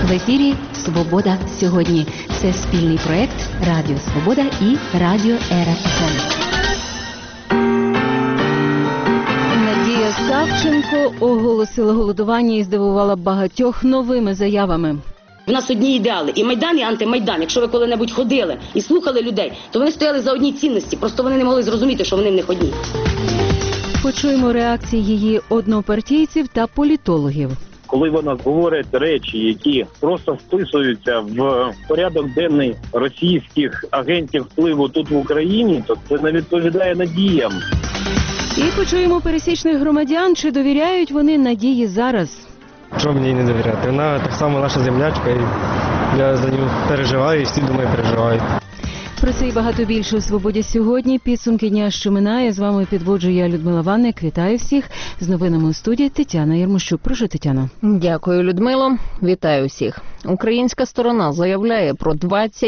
В ефірі «Свобода сьогодні». Це спільний проєкт Радіо Свобода і Радіо РФМ. Надія Савченко оголосила голодування і здивувала багатьох новими заявами. У нас одні ідеали. І Майдан, і антимайдан. Якщо ви коли-небудь ходили і слухали людей, то вони стояли за одні цінності. Просто вони не могли зрозуміти, що вони в них одні. Почуємо реакції її однопартійців та політологів. Коли вона говорить речі, які просто вписуються в порядок денний російських агентів впливу тут в Україні, то це не відповідає надіям. І почуємо пересічних громадян, чи довіряють вони Надії зараз. Чому мені не довіряти? Вона так само наша землячка, і я за нею переживаю, і всі, думаю, переживають. Про це і багато більше у «Свободі сьогодні». Підсумки дня, що минає. З вами підводжу я, Людмила Ванник. Вітаю всіх. З новинами у студії Тетяна Єрмощук. Прошу, Тетяно. Дякую, Людмило. Вітаю всіх. Українська сторона заявляє про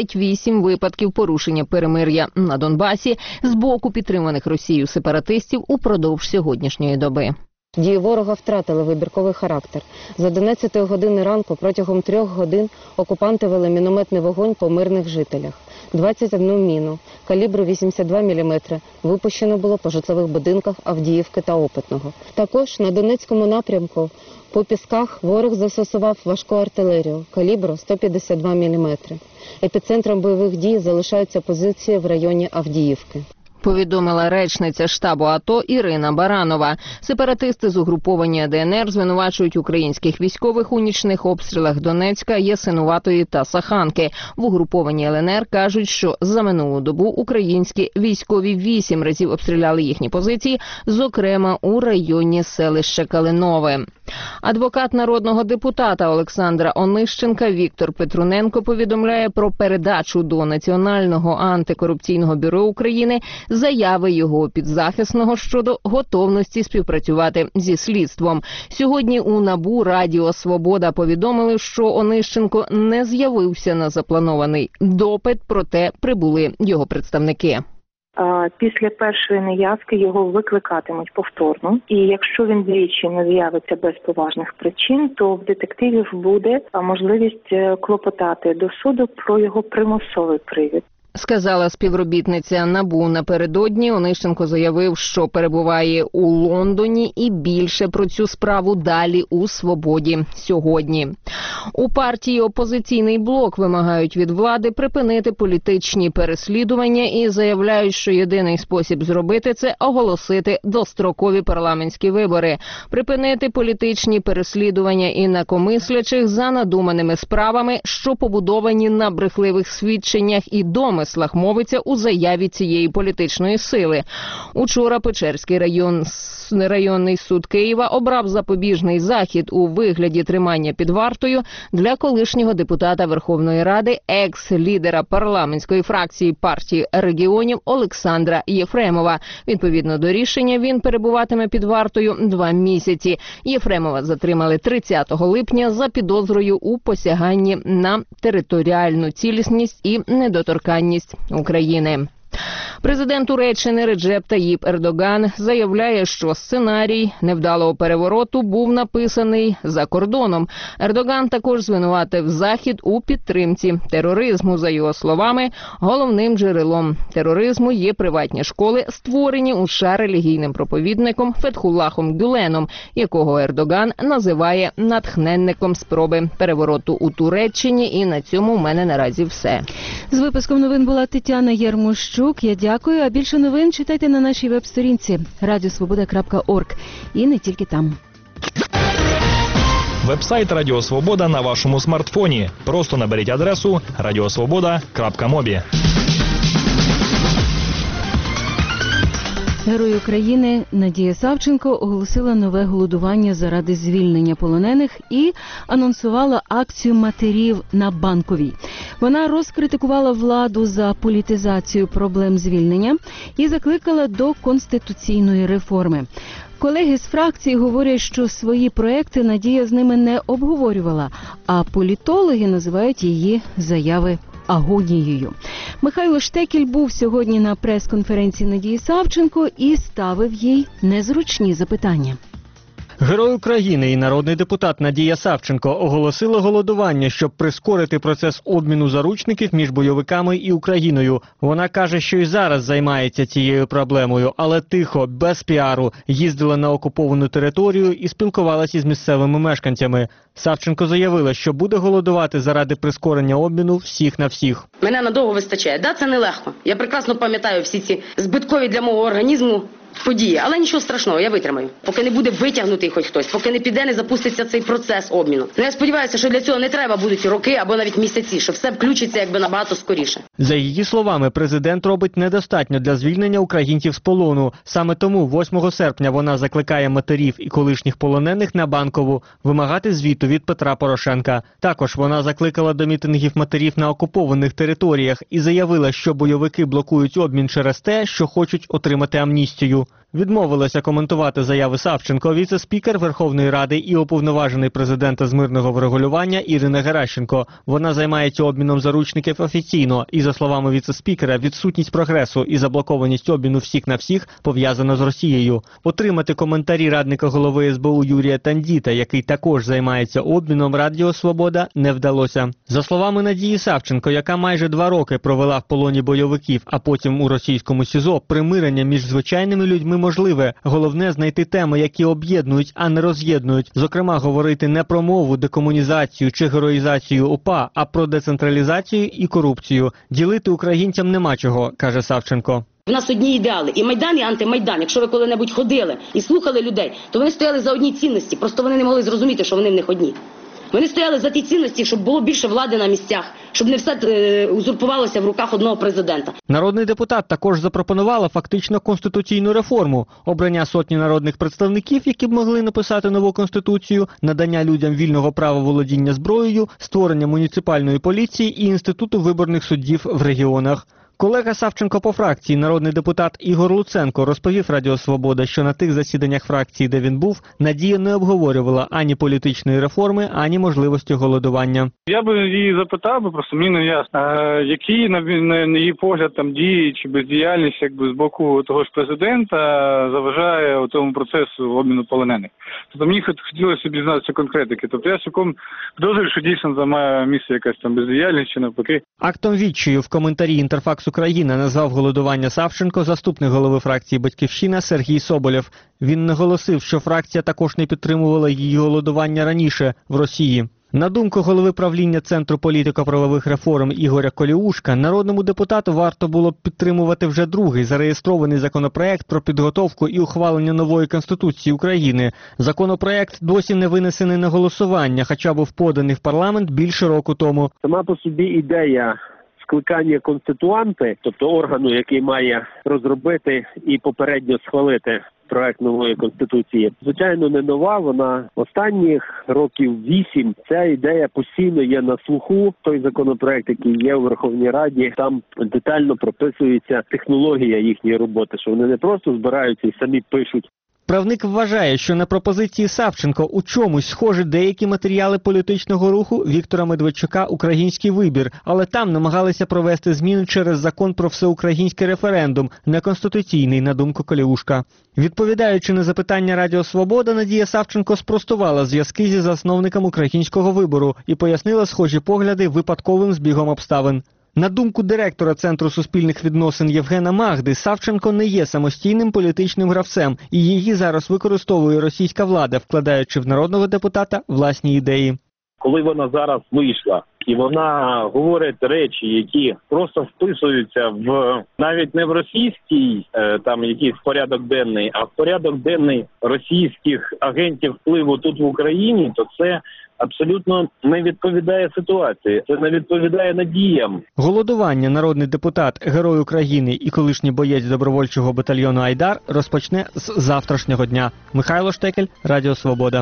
28 випадків порушення перемир'я на Донбасі з боку підтриманих Росією сепаратистів упродовж сьогоднішньої доби. Дії ворога втратили вибірковий характер. З 11 години ранку протягом 3 годин окупанти вели мінометний вогонь по мирних жителях. 21 міну калібру 82 мм випущено було по житлових будинках Авдіївки та Опитного. Також на Донецькому напрямку по Пісках ворог застосував важку артилерію калібру 152 мм. Епіцентром бойових дій залишаються позиції в районі Авдіївки. Повідомила речниця штабу АТО Ірина Баранова. Сепаратисти з угруповання ДНР звинувачують українських військових у нічних обстрілах Донецька, Ясинуватої та Саханки. В угрупованні ЛНР кажуть, що за минулу добу українські військові 8 разів обстріляли їхні позиції, зокрема у районі селища Калинове. Адвокат народного депутата Олександра Онищенка Віктор Петруненко повідомляє про передачу до Національного антикорупційного бюро України заяви його підзахисного щодо готовності співпрацювати зі слідством. Сьогодні у НАБУ Радіо Свобода повідомили, що Онищенко не з'явився на запланований допит, проте прибули його представники. Після першої неявки його викликатимуть повторно. І якщо він двічі не з'явиться без поважних причин, то в детективів буде можливість клопотати до суду про його примусовий привід. Сказала співробітниця НАБУ напередодні. Онищенко заявив, що перебуває у Лондоні, і більше про цю справу далі у «Свободі сьогодні». У партії «Опозиційний блок» вимагають від влади припинити політичні переслідування і заявляють, що єдиний спосіб зробити це – оголосити дострокові парламентські вибори. Припинити політичні переслідування інакомислячих за надуманими справами, що побудовані на брехливих свідченнях і домислах, мовиться у заяві цієї політичної сили. Учора Печерський районний суд Києва обрав запобіжний захід у вигляді тримання під вартою для колишнього депутата Верховної Ради, екс-лідера парламентської фракції партії регіонів Олександра Єфремова. Відповідно до рішення, він перебуватиме під вартою 2 місяці. Єфремова затримали 30 липня за підозрою у посяганні на територіальну цілісність і недоторканність України. Президент Туреччини Реджеп Таїп Ердоган заявляє, що сценарій невдалого перевороту був написаний за кордоном. Ердоган також звинуватив Захід у підтримці тероризму. За його словами, головним джерелом тероризму є приватні школи, створені у США релігійним проповідником Фетхуллахом Гюленом, якого Ердоган називає натхненником спроби перевороту у Туреччині. І на цьому в мене наразі все. З випуском новин була Тетяна Єрмощук. Я дякую. А більше новин читайте на нашій веб-сторінці radiosvoboda.org. І не тільки там. Веб-сайт Радіо Свобода на вашому смартфоні. Просто наберіть адресу radiosvoboda.mobi. Герой України Надія Савченко оголосила нове голодування заради звільнення полонених і анонсувала акцію матерів на Банковій. Вона розкритикувала владу за політизацію проблем звільнення і закликала до конституційної реформи. Колеги з фракції говорять, що свої проекти Надія з ними не обговорювала, а політологи називають її заяви агонією. Михайло Штекель був сьогодні на прес-конференції Надії Савченко і ставив їй незручні запитання. Герой України і народний депутат Надія Савченко оголосила голодування, щоб прискорити процес обміну заручників між бойовиками і Україною. Вона каже, що і зараз займається цією проблемою, але тихо, без піару, їздила на окуповану територію і спілкувалася із місцевими мешканцями. Савченко заявила, що буде голодувати заради прискорення обміну всіх на всіх. Мене надовго вистачає. Да, це нелегко. Я прекрасно пам'ятаю всі ці збиткові для мого організму події, але нічого страшного, я витримаю. Поки не буде витягнутий хоч хтось, поки не піде, не запуститься цей процес обміну. Я сподіваюся, що для цього не треба будуть роки або навіть місяці, що все включиться якби набагато скоріше. За її словами, президент робить недостатньо для звільнення українців з полону. Саме тому 8 серпня вона закликає матерів і колишніх полонених на Банкову вимагати звіту від Петра Порошенка. Також вона закликала до мітингів матерів на окупованих територіях і заявила, що бойовики блокують обмін через те, що хочуть отримати амністію. Відмовилася коментувати заяви Савченко віце-спікер Верховної Ради і уповноважений президента з мирного врегулювання Ірина Геращенко. Вона займається обміном заручників офіційно і, за словами віце-спікера, відсутність прогресу і заблокованість обміну всіх на всіх пов'язана з Росією. Отримати коментарі радника голови СБУ Юрія Тандіта, який також займається обміном, Радіо Свобода не вдалося. За словами Надії Савченко, яка майже 2 роки провела в полоні бойовиків, а потім у російському СІЗО, примирення між звичайними людьми можливе. Головне – знайти теми, які об'єднують, а не роз'єднують. Зокрема, говорити не про мову, декомунізацію чи героїзацію УПА, а про децентралізацію і корупцію. Ділити українцям нема чого, каже Савченко. У нас одні ідеали. І Майдан, і антимайдан. Якщо ви коли-небудь ходили і слухали людей, то вони стояли за одні цінності. Просто вони не могли зрозуміти, що вони в них одні. Вони стояли за ті цінності, щоб було більше влади на місцях, щоб не все узурпувалося в руках одного президента. Народний депутат також запропонувала фактично конституційну реформу. Обрання сотні народних представників, які б могли написати нову конституцію, надання людям вільного права володіння зброєю, створення муніципальної поліції і інституту виборних суддів в регіонах. Колега Савченко по фракції, народний депутат Ігор Луценко, розповів Радіо Свобода, що на тих засіданнях фракції, де він був, Надія не обговорювала ані політичної реформи, ані можливості голодування. Я би її запитав, просто мені не ясно, які на її погляд там дії чи бездіяльність якби з боку того ж президента заважає у тому процесу обміну полонених. Тобто мені хотілося б дізнатися конкретики. Тобто я цілком підозрюю, що дійсно там має місце якась там бездіяльність чи навпаки. Актом відчаю в коментарі «Інтерфакс Україна» назвав голодування Савченко заступник голови фракції «Батьківщина» Сергій Соболєв. Він наголосив, що фракція також не підтримувала її голодування раніше в Росії. На думку голови правління Центру політико-правових реформ Ігоря Коліушка, народному депутату варто було б підтримувати вже другий зареєстрований законопроект про підготовку і ухвалення нової Конституції України. Законопроект досі не винесений на голосування, хоча був поданий в парламент більше року тому. Сама по собі ідея скликання конституанти, тобто органу, який має розробити і попередньо схвалити проект нової Конституції, звичайно, не нова, вона останніх років 8. Ця ідея постійно є на слуху. Той законопроект, який є у Верховній Раді, там детально прописується технологія їхньої роботи, що вони не просто збираються і самі пишуть. Правник вважає, що на пропозиції Савченко у чомусь схожі деякі матеріали політичного руху Віктора Медведчука «Український вибір», але там намагалися провести зміни через закон про всеукраїнський референдум, неконституційний, на думку Коліушка. Відповідаючи на запитання Радіо Свобода, Надія Савченко спростувала зв'язки зі засновником «Українського вибору» і пояснила схожі погляди випадковим збігом обставин. На думку директора Центру суспільних відносин Євгена Магди, Савченко не є самостійним політичним гравцем, і її зараз використовує російська влада, вкладаючи в народного депутата власні ідеї. Коли вона зараз вийшла, і вона говорить речі, які просто вписуються в навіть не в російський там якийсь порядок денний, а в порядок денний російських агентів впливу тут в Україні, то це абсолютно не відповідає ситуації, це не відповідає надіям. Голодування народний депутат, герой України і колишній боєць добровольчого батальйону «Айдар» розпочне з завтрашнього дня. Михайло Штекель, Радіо Свобода.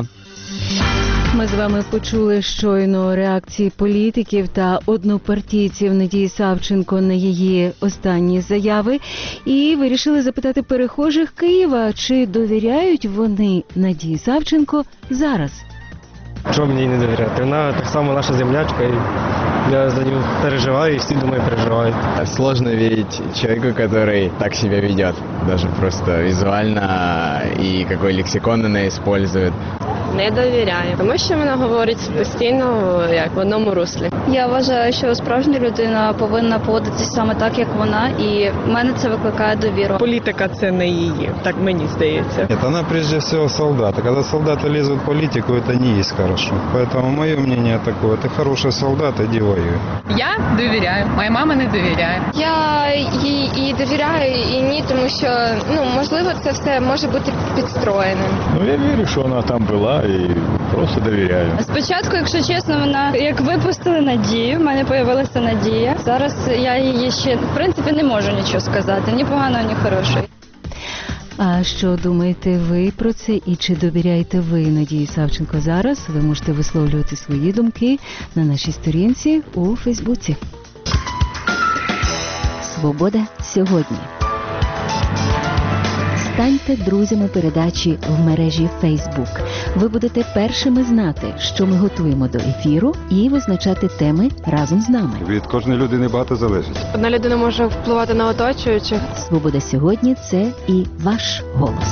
Ми з вами почули щойно реакції політиків та однопартійців Надії Савченко на її останні заяви і вирішили запитати перехожих Києва, чи довіряють вони Надії Савченко зараз. Чого мені не довіряти? Вона так само наша землячка, і я за нього переживаю, і всі, думаю, переживають. Сложно верить человеку, который так себя ведет, даже просто визуально, и какой лексикон она использует. Не довіряю, тому що вона говорить постійно як в одному руслі. Я вважаю, що справжня людина повинна поводитися саме так, як вона, і в мене це викликає довіру. Політика – це не її, так мені здається. Нет, она прежде всего солдат. А когда солдаты лезут в политику, это не есть хорошо. Поэтому мое мнение такое: ты хороший солдат, иди воюй. Я довіряю, моя мама не довіряє. Я їй і довіряю, і ні, тому що, можливо, це все може бути підстроєним. Я вірю, що вона там була, і просто довіряю. Спочатку, якщо чесно, вона як випустили надію, в мене з'явилася надія. Зараз я її ще, в принципі, не можу нічого сказати, ні поганого, ні хорошого. А що думаєте ви про це і чи довіряєте ви Надії Савченко зараз? Ви можете висловлювати свої думки на нашій сторінці у Фейсбуці. Свобода сьогодні. Станьте друзями передачі в мережі Facebook. Ви будете першими знати, що ми готуємо до ефіру, і визначати теми разом з нами. Від кожної людини багато залежить. Одна людина може впливати на оточуючих. Свобода сьогодні – це і ваш голос.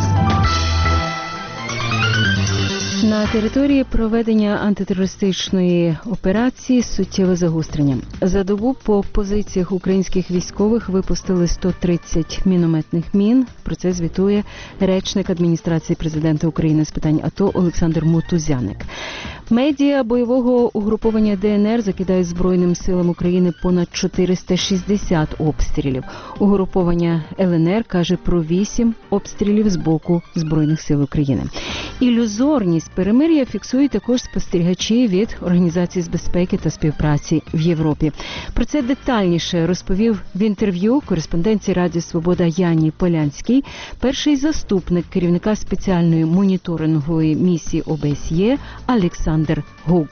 На території проведення антитерористичної операції суттєве загострення. За добу по позиціях українських військових випустили 130 мінометних мін. Про це звітує речник адміністрації президента України з питань АТО Олександр Мотузяник. Медіа бойового угруповання ДНР закидають Збройним силам України понад 460 обстрілів. Угруповання ЛНР каже про 8 обстрілів з боку Збройних сил України. Ілюзорність перемир'я фіксують також спостерігачі від Організації з безпеки та співпраці в Європі. Про це детальніше розповів в інтерв'ю кореспонденції Радіо Свобода Яні Полянській перший заступник керівника спеціальної моніторингової місії ОБСЄ Олександр Гук.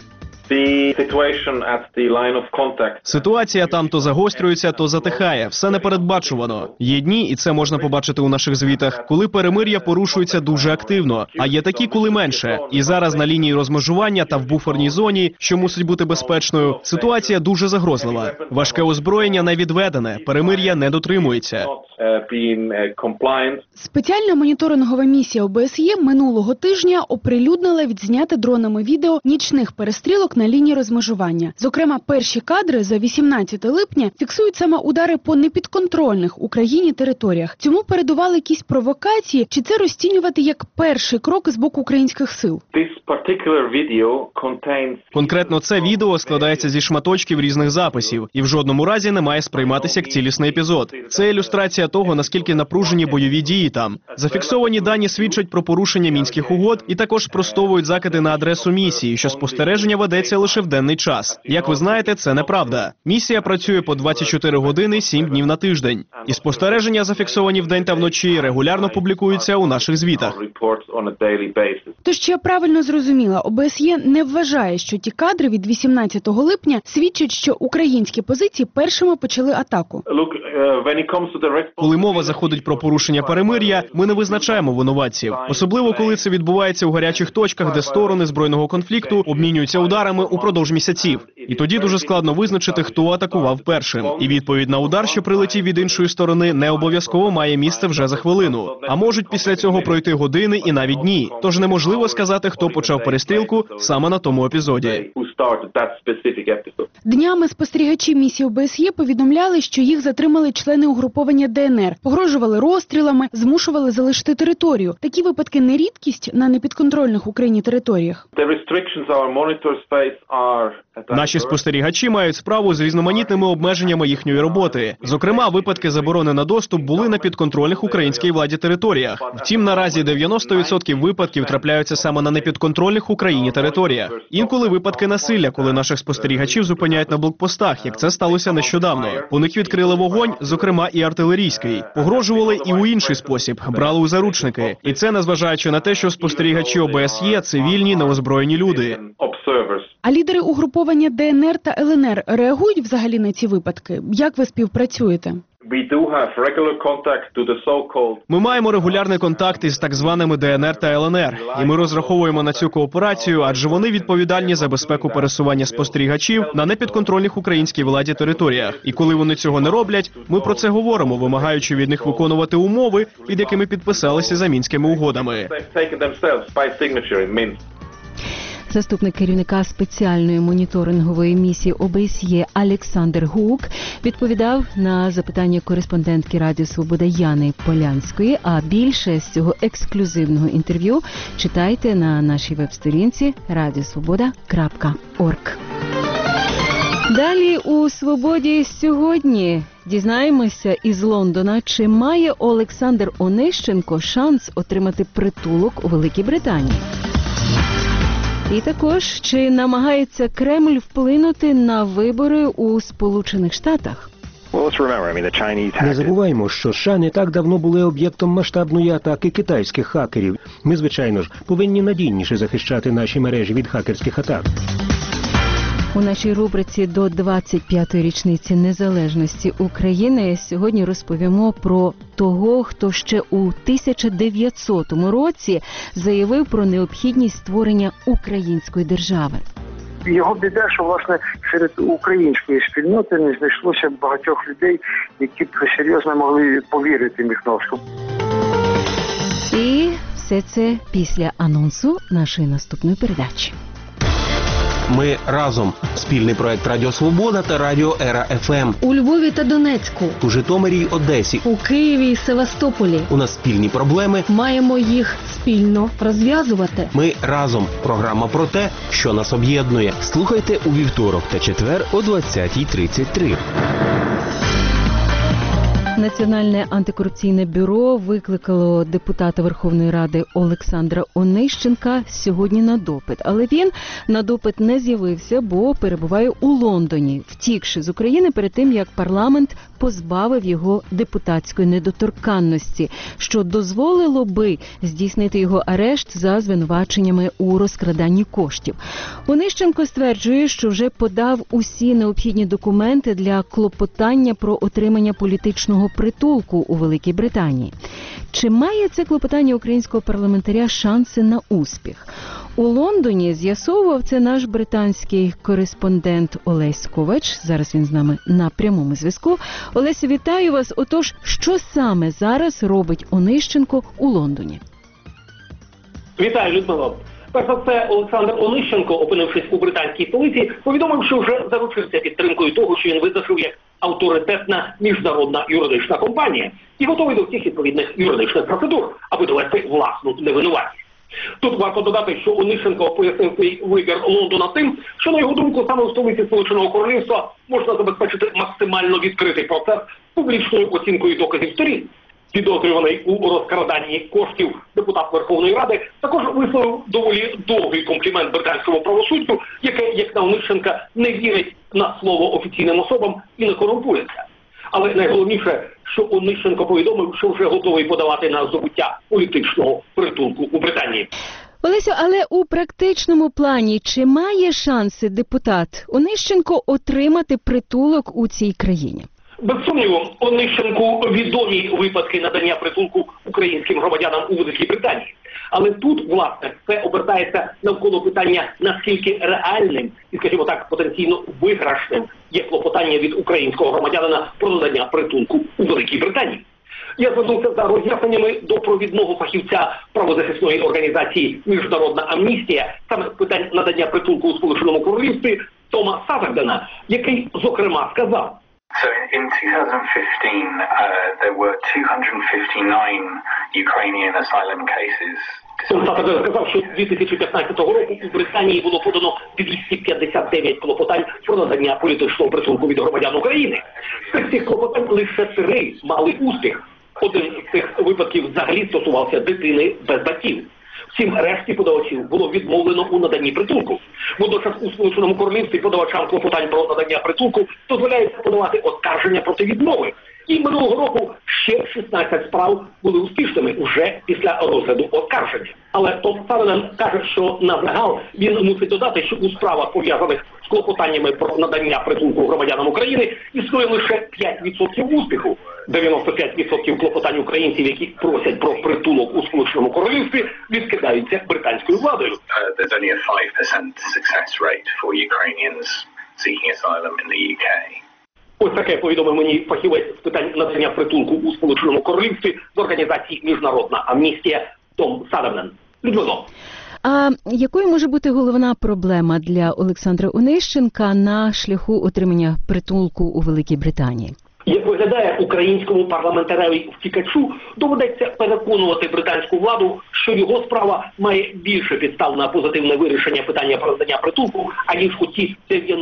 Ситуація там то загострюється, то затихає. Все непередбачувано. Є дні, і це можна побачити у наших звітах, коли перемир'я порушується дуже активно, а є такі, коли менше. І зараз на лінії розмежування та в буферній зоні, що мусить бути безпечною, ситуація дуже загрозлива. Важке озброєння не відведене, перемир'я не дотримується. Спеціальна моніторингова місія ОБСЄ минулого тижня оприлюднила відзняте дронами відео нічних перестрілок на лінії розмежування. Зокрема, перші кадри за 18 липня фіксують саме удари по непідконтрольних Україні територіях. Цьому передували якісь провокації, чи це розцінювати як перший крок з боку українських сил? Конкретно це відео складається зі шматочків різних записів і в жодному разі не має сприйматися як цілісний епізод. Це ілюстрація того, наскільки напружені бойові дії там. Зафіксовані дані свідчать про порушення мінських угод і також спростовують закиди на адресу місії, що спостереження ведеться лише в денний час. Як ви знаєте, це неправда. Місія працює по 24 години, 7 днів на тиждень. І спостереження, зафіксовані вдень та вночі, регулярно публікуються у наших звітах. Тож, я правильно зрозуміла, ОБСЄ не вважає, що ті кадри від 18 липня свідчать, що українські позиції першими почали атаку. Коли мова заходить про порушення перемир'я, ми не визначаємо винуватців. Особливо, коли це відбувається у гарячих точках, де сторони збройного конфлікту обмінюються ударами упродовж місяців. І тоді дуже складно визначити, хто атакував першим. І відповідь на удар, що прилетів від іншої сторони, не обов'язково має місце вже за хвилину. А можуть після цього пройти години і навіть дні. Тож неможливо сказати, хто почав перестрілку саме на тому епізоді. Днями спостерігачі місії ОБСЄ повідомляли, що їх затримали члени угруповання ДНР, погрожували розстрілами, змушували залишити територію. Такі випадки не рідкість на непідконтрольних Україні територіях. Наші спостерігачі мають справу з різноманітними обмеженнями їхньої роботи. Зокрема, випадки заборони на доступ були на підконтрольних українській владі територіях. Втім, наразі 90% випадків трапляються саме на непідконтрольних Україні територіях. Інколи випадки насилля, коли наших спостерігачів зупиняють на блокпостах, як це сталося нещодавно. У них відкрили вогонь, зокрема і артилерійський. Погрожували і у інший спосіб, брали у заручники. І це незважаючи на те, що спостерігачі ОБСЄ – цивільні, неозброєні люди. А лідери угруповання ДНР та ЛНР реагують взагалі на ці випадки? Як ви співпрацюєте? Ми маємо регулярний контакт із так званими ДНР та ЛНР, і ми розраховуємо на цю кооперацію, адже вони відповідальні за безпеку пересування спостерігачів на непідконтрольних українській владі територіях. І коли вони цього не роблять, ми про це говоримо, вимагаючи від них виконувати умови, під якими підписалися за Мінськими угодами. Заступник керівника спеціальної моніторингової місії ОБСЄ Олександр Гук відповідав на запитання кореспондентки Радіо Свобода Яни Полянської, а більше з цього ексклюзивного інтерв'ю читайте на нашій веб-сторінці radiosvoboda.org. Далі у «Свободі сьогодні» дізнаємося із Лондона, чи має Олександр Онищенко шанс отримати притулок у Великій Британії. І також, чи намагається Кремль вплинути на вибори у Сполучених Штатах? Не забуваємо, що США не так давно були об'єктом масштабної атаки китайських хакерів. Ми, звичайно ж, повинні надійніше захищати наші мережі від хакерських атак. У нашій рубриці до 25-ї річниці незалежності України сьогодні розповімо про того, хто ще у 1900 році заявив про необхідність створення української держави. Його біда, що, власне, серед української спільноти не знайшлося багатьох людей, які б серйозно могли повірити Міхновському. І все це після анонсу нашої наступної передачі. Ми разом. Спільний проект Радіо Свобода та Радіо Ера ФМ. У Львові та Донецьку. У Житомирі й Одесі. У Києві і Севастополі. У нас спільні проблеми. Маємо їх спільно розв'язувати. Ми разом. Програма про те, що нас об'єднує. Слухайте у вівторок та четвер о 20:33. Національне антикорупційне бюро викликало депутата Верховної Ради Олександра Онищенка сьогодні на допит. Але він на допит не з'явився, бо перебуває у Лондоні, втікши з України перед тим, як парламент позбавив його депутатської недоторканності, що дозволило би здійснити його арешт за звинуваченнями у розкраданні коштів. Онищенко стверджує, що вже подав усі необхідні документи для клопотання про отримання політичного притулку у Великій Британії. Чи має це клопотання українського парламентаря шанси на успіх? У Лондоні з'ясовував це наш британський кореспондент Олесь Ковач. Зараз він з нами на прямому зв'язку. Олесю, вітаю вас. Отож, що саме зараз робить Онищенко у Лондоні? Вітаю, Людмило. Перш за все, Олександр Онищенко, опинившись у британській столиці, повідомив, що вже заручився підтримкою того, що він визначив як авторитетна міжнародна юридична компанія і готовий до всіх відповідних юридичних процедур, аби довести власну невинуватість. Тут варто додати, що Онищенко пояснив свій вибір Лондона тим, що, на його думку, саме у столиці Сполученого Королівства можна забезпечити максимально відкритий процес з публічною оцінкою доказів сторін. Підозрюваний у розкраданні коштів депутат Верховної Ради також висловив доволі довгий комплімент британському правосуддю, яке, як на Онищенка, не вірить на слово офіційним особам і не корумпується. Але найголовніше, що Онищенко повідомив, що вже готовий подавати на здобуття політичного притулку у Британії. Олесю, але у практичному плані чи має шанси депутат Онищенко отримати притулок у цій країні? Без сумніву, Онищенку відомі випадки надання притулку українським громадянам у Великій Британії. Але тут, власне, все обертається навколо питання, наскільки реальним і, скажімо так, потенційно виграшним є клопотання від українського громадянина про надання притулку у Великій Британії. Я звернувся за роз'ясненнями до провідного фахівця правозахисної організації «Міжнародна амністія» саме з питань надання притулку у Сполученому Королівстві Тома Савердена, який, зокрема, сказав: So in 2015, there were 259 Ukrainian asylum cases. Том Саверден сказав, що 2015 року у Британії було подано 259 клопотань про надання політичного притулку від громадян України. З цих клопотань лише 3 мали успіх. Один з цих випадків взагалі стосувався дитини без батьків. Всім решті подавачів було відмовлено у наданні притулку. Водночас у Сполученому Королівстві подавачам клопотань про надання притулку дозволяється подавати оскарження проти відмови. І минулого року ще 16 справ були успішними вже після розгляду оскарження. Але Том Саверден каже, що на загал він мусить додати, що у справах, пов'язаних з клопотаннями про надання притулку громадянам України, існує лише 5% успіху. 95% клопотань українців, які просять про притулок у Сполученому Королівстві, відкидаються британською владою. There's only a 5% success rate for Ukrainians seeking asylum in the UK. Ось таке повідомив мені фахівець з питань надання притулку у Сполученому Королівстві з організації «Міжнародна амністія» Том Саверден. Людмило. А якою може бути головна проблема для Олександра Онищенка на шляху отримання притулку у Великій Британії? Як виглядає, українському парламентареві-втікачу доведеться переконувати британську владу, що його справа має більше підстав на позитивне вирішення питання про надання притулку, аніж у ті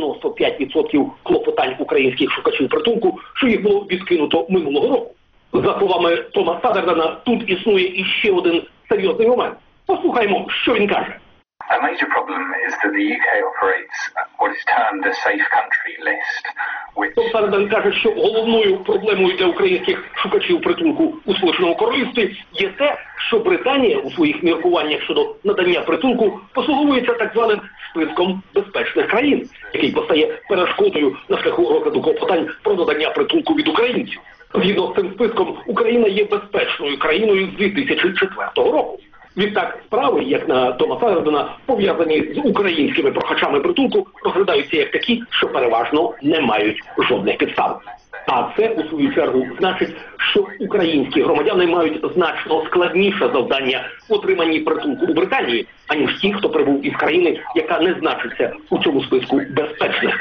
95% клопотань українських шукачів притулку, що їх було відкинуто минулого року. За словами Тома Савердена, тут існує іще один серйозний момент. Послухаймо, що він каже. A major problem is that the UK operates what is termed a safe country list. Том Саверден каже, що головною проблемою для українських шукачів притулку у Сполученому Королівстві є те, що Британія у своїх міркуваннях щодо надання притулку послуговується так званим списком безпечних країн, який постає перешкодою на шляху розгляду клопотань про надання притулку від українців. Згідно з цим списком, Україна є безпечною країною з 2004 року. Відтак справи, як на Тома Савердена, пов'язані з українськими прохачами притулку, розглядаються як такі, що переважно не мають жодних підстав. А це, у свою чергу, значить, що українські громадяни мають значно складніше завдання в отриманні притулку у Британії, аніж ті, хто прибув із країни, яка не значиться у цьому списку безпечних.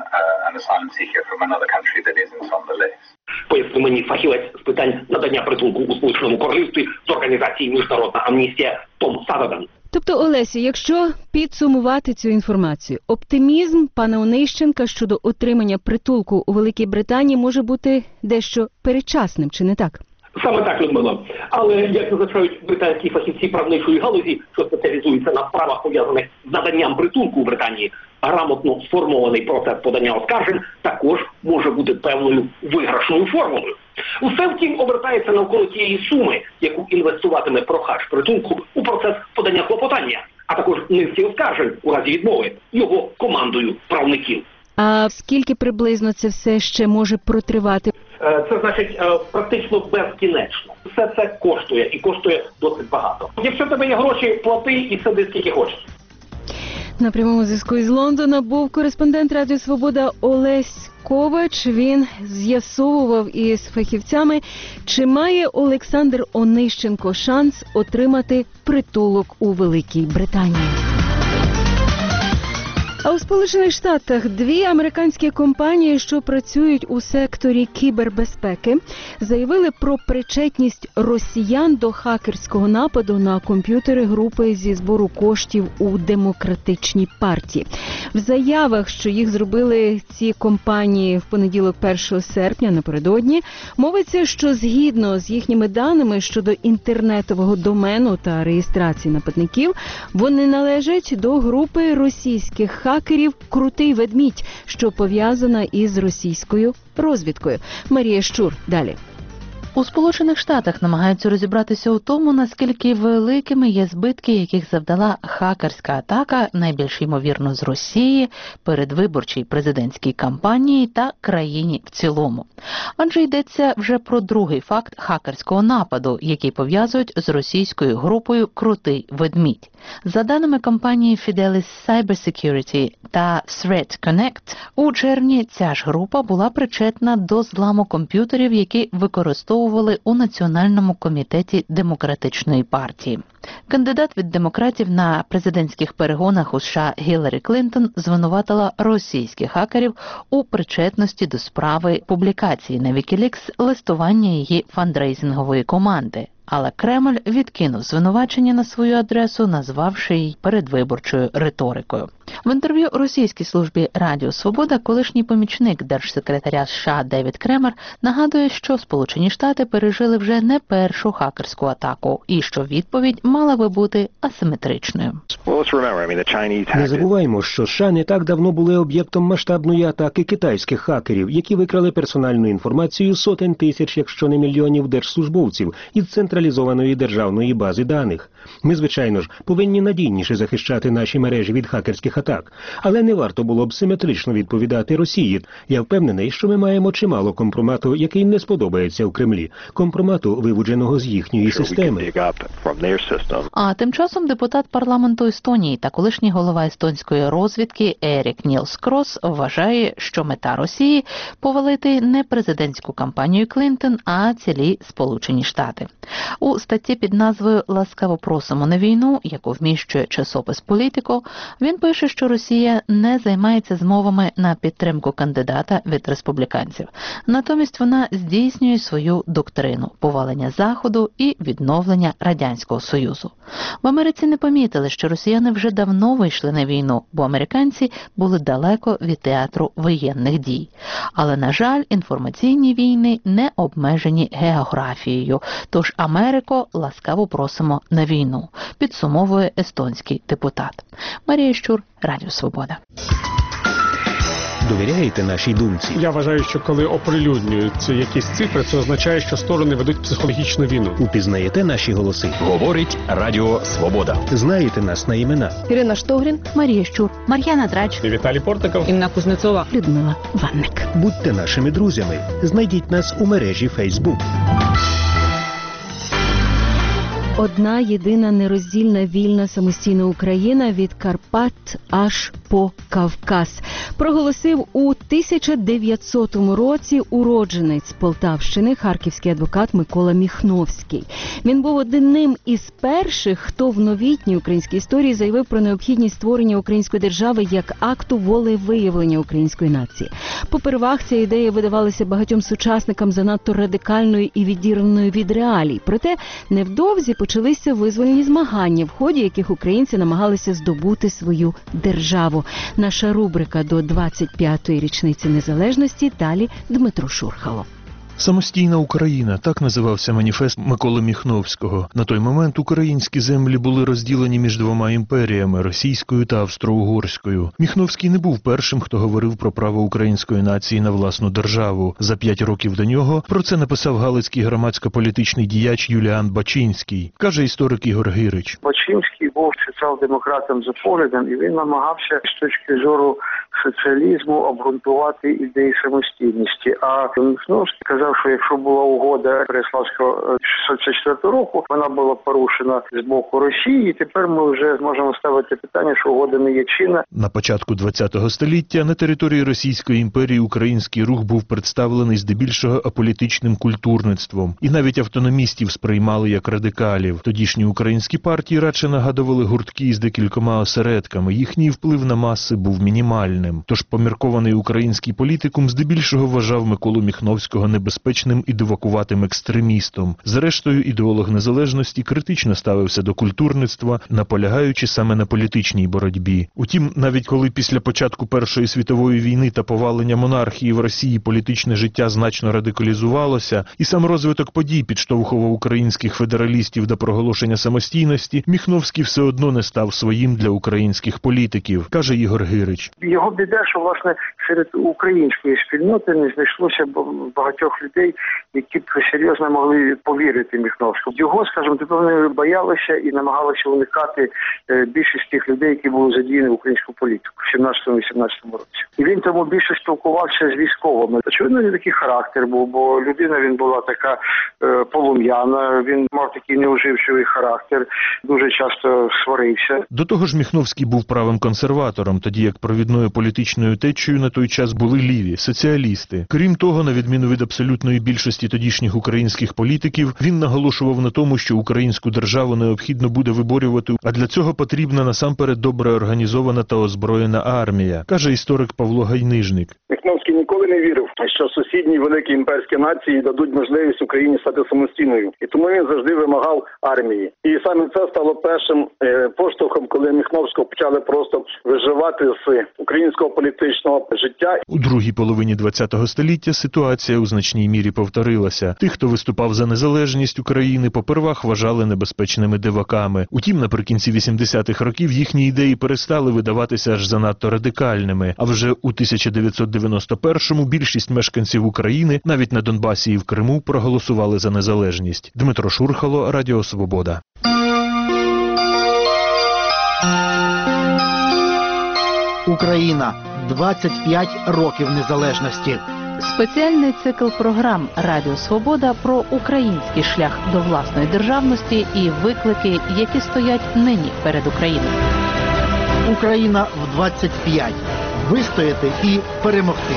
Пояснив мені фахівець з питань надання притулку у Сполученому Королівстві з організації «Міжнародна амністія» Том Саверден. Тобто, Олесі, якщо підсумувати цю інформацію, оптимізм пана Онищенка щодо отримання притулку у Великій Британії може бути дещо передчасним, чи не так? Саме так, Людмила. Але, як зазначають британські фахівці правничої галузі, що спеціалізуються на справах, пов'язаних з наданням притулку у Британії, грамотно сформований процес подання оскаржень також може бути певною виграшною формулою. Усе, втім, обертається навколо тієї суми, яку інвестуватиме прохач притулку у процес подання клопотання, а також низки оскаржень у разі відмови його командою правників. А скільки приблизно це все ще може протривати? Це значить практично безкінечно. Все це коштує, і коштує досить багато. Якщо в тебе є гроші, плати і сиди скільки хочеш. На прямому зв'язку із Лондона був кореспондент Радіо Свобода Олесь Ковач. Він з'ясовував із фахівцями, чи має Олександр Онищенко шанс отримати притулок у Великій Британії. А у Сполучених Штатах дві американські компанії, що працюють у секторі кібербезпеки, заявили про причетність росіян до хакерського нападу на комп'ютери групи зі збору коштів у Демократичній партії. В заявах, що їх зробили ці компанії в понеділок 1 серпня напередодні, мовиться, що згідно з їхніми даними щодо інтернетового домену та реєстрації нападників, вони належать до групи російських хакерів «Крутий ведмідь», що пов'язана із російською розвідкою. Марія Щур, далі. У Сполучених Штатах намагаються розібратися у тому, наскільки великими є збитки, яких завдала хакерська атака, найбільш ймовірно з Росії, передвиборчій президентській кампанії та країні в цілому. Адже йдеться вже про другий факт хакерського нападу, який пов'язують з російською групою «Крутий ведмідь». За даними компанії Fidelis Cybersecurity та Threat Connect, у червні ця ж група була причетна до зламу комп'ютерів, які використовували у Національному комітеті Демократичної партії. Кандидат від демократів на президентських перегонах у США Гіларі Клінтон звинуватила російських хакерів у причетності до справи публікації на WikiLeaks листування її фандрейзингової команди. Але Кремль відкинув звинувачення на свою адресу, назвавши її передвиборчою риторикою. В інтерв'ю російській службі Радіо Свобода колишній помічник держсекретаря США Девід Кремер нагадує, що Сполучені Штати пережили вже не першу хакерську атаку і що відповідь мала би бути асиметричною. Не забуваємо, що США не так давно були об'єктом масштабної атаки китайських хакерів, які викрали персональну інформацію сотень тисяч, якщо не мільйонів держслужбовців із централізованої державної бази даних. Ми, звичайно ж, повинні надійніше захищати наші мережі від хакерських атак, але не варто було б симетрично відповідати Росії. Я впевнений, що ми маємо чимало компромату, який не сподобається в Кремлі, компромату, вивудженого з їхньої системи. А тим часом депутат парламенту Естонії та колишній голова естонської розвідки Ерік Нілс Крос вважає, що мета Росії – повалити не президентську кампанію Клінтон, а цілі Сполучені Штати. У статті під назвою «Ласкаво просимо на війну», яку вміщує часопис «Політико», він пише, що Росія не займається змовами на підтримку кандидата від республіканців. Натомість вона здійснює свою доктрину – повалення Заходу і відновлення Радянського Союзу. В Америці не помітили, що росіяни вже давно вийшли на війну, бо американці були далеко від театру воєнних дій. Але, на жаль, інформаційні війни не обмежені географією. Тож, Америко, ласкаво просимо на війну, підсумовує естонський депутат. Марія Щур, Радіо Свобода. Довіряєте нашій думці? Я вважаю, що коли оприлюднюються якісь цифри, це означає, що сторони ведуть психологічну війну. Упізнаєте наші голоси? Говорить Радіо Свобода. Знаєте нас на імена? Ірина Штогрін, Марія Щур, Мар'яна Драч, Віталій Портников, Інна Кузнецова, Людмила Ванник. Будьте нашими друзями. Знайдіть нас у мережі Facebook. Одна єдина нероздільна вільна самостійна Україна від Карпат аж по Кавказ. Проголосив у 1900 році уродженець Полтавщини, харківський адвокат Микола Міхновський. Він був одним із перших, хто в новітній українській історії заявив про необхідність створення української держави як акту волевиявлення української нації. Попервах ця ідея видавалася багатьом сучасникам занадто радикальною і відірваною від реалій. Проте невдовзі почалися визвольні змагання, в ході яких українці намагалися здобути свою державу. Наша рубрика до 25-ї річниці незалежності, далі Дмитро Шурхало. Самостійна Україна – так називався маніфест Миколи Міхновського. На той момент українські землі були розділені між двома імперіями – російською та австро-угорською. Міхновський не був першим, хто говорив про право української нації на власну державу. За 5 років до нього про це написав галицький громадсько-політичний діяч Юліан Бачинський, каже історик Ігор Гирич. Бачинський був соціал-демократом за поглядом, і він намагався з точки зору соціалізму обґрунтувати ідеї самостійності. А Міхновський казав, що якщо була угода Переяславського 604 року, вона була порушена з боку Росії, і тепер ми вже зможемо ставити питання, що угода не є чинна. На початку ХХ століття на території Російської імперії український рух був представлений здебільшого аполітичним культурництвом. І навіть автономістів сприймали як радикалів. Тодішні українські партії радше нагадували гуртки з декількома осередками. Їхній вплив на маси був мінімальним. Тож поміркований український політикум здебільшого вважав Миколу Міхновського небезпечним і дивакуватим екстремістом. Зрештою, ідеолог незалежності критично ставився до культурництва, наполягаючи саме на політичній боротьбі. Утім, навіть коли після початку Першої світової війни та повалення монархії в Росії політичне життя значно радикалізувалося, і сам розвиток подій підштовхував українських федералістів до проголошення самостійності, Міхновський все одно не став своїм для українських політиків, каже Ігор Гирич. Його біда, що, власне, серед української спільноти не знайшлося багатьох людей, які б серйозно могли повірити Міхновському. Його, скажімо, вони боялися і намагалися уникати більшість тих людей, які були задіяні в українську політику в 17-18 році. І він тому більше спілкувався з військовими. Очевидно, він такий характер був, бо людина він була така полум'яна, він мав такий неуживчивий характер, дуже часто сварився. До того ж, Міхновський був правим консерватором, тоді як провідною політичною політичною течією на той час були ліві, соціалісти. Крім того, на відміну від абсолютної більшості тодішніх українських політиків, він наголошував на тому, що українську державу необхідно буде виборювати, а для цього потрібна насамперед добре організована та озброєна армія, каже історик Павло Гайнижник. Михновський ніколи не вірив, що сусідні великі імперські нації дадуть можливість Україні стати самостійною. І тому він завжди вимагав армії. І саме це стало першим поштовхом, коли Михновського почали просто виживати з українського політичного життя. У другій половині ХХ століття ситуація у значній мірі повторилася. Тих, хто виступав за незалежність України, попервах вважали небезпечними диваками. Утім, наприкінці 80-х років їхні ідеї перестали видаватися аж занадто радикальними. А вже у 1991-му більшість мешканців України, навіть на Донбасі і в Криму, проголосували за незалежність. Дмитро Шурхало, Радіо Свобода. Україна. 25 років незалежності. Спеціальний цикл програм «Радіо Свобода» про український шлях до власної державності і виклики, які стоять нині перед Україною. Україна в 25. Вистояти і перемогти.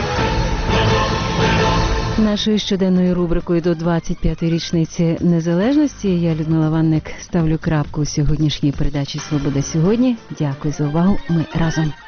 Нашою щоденною рубрикою до 25-ї річниці незалежності я, Людмила Ванник, ставлю крапку у сьогоднішній передачі «Свобода сьогодні». Дякую за увагу. Ми разом.